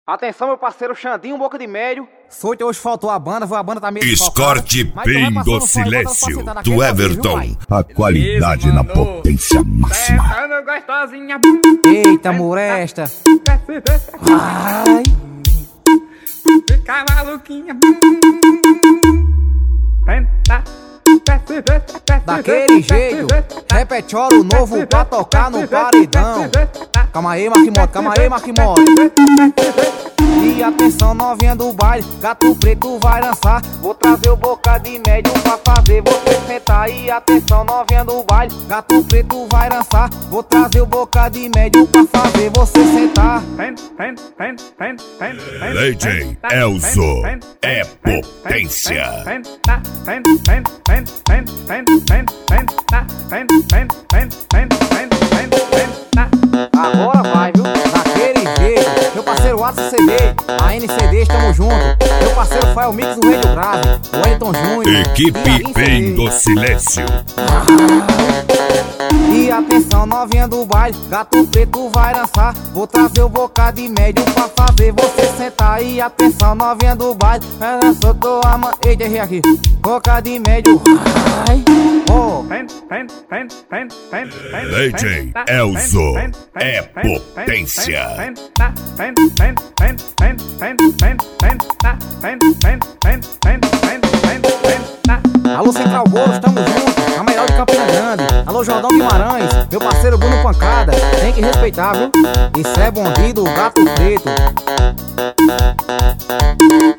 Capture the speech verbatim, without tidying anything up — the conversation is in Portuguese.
Atenção, meu parceiro Xandinho, boca de médio. Sorte, hoje faltou a banda, a banda tá meio Escorte bem do silêncio do Everton. A qualidade na potência máxima. Eita, Muresta. Ai. Fica maluquinha. Daquele jeito, repetiório novo pra tocar no paredão. Calma aí, Marquimoto, calma aí, Marquimoto. E atenção, novinha do baile, gato preto vai dançar. Vou trazer o boca de médio pra fazer você sentar. E atenção, novinha do baile, gato preto vai dançar. Vou trazer o boca de médio pra fazer você sentar. D J Elzo é potência. Agora vai, viu? Daquele jeito. Meu parceiro Watson C D, a N C D, estamos juntos. Meu parceiro Fael Mix, o Rei do Grave, o Elton Júnior. Equipe bem do silêncio. E atenção, novinha do baile, gato preto vai dançar. Vou trazer o boca de médio pra fazer você sentar. E atenção, novinha do baile, ela soltou a mão. Eita, errei aqui. Boca de médio. Ai, oh. D J Elzo é potência. Alô Central Bolos, tamo junto, a melhor de Campina Grande. Alô Jordão Guimarães, meu parceiro Bruno Pancada. Tem que respeitar, viu? Isso é bandido, gato preto.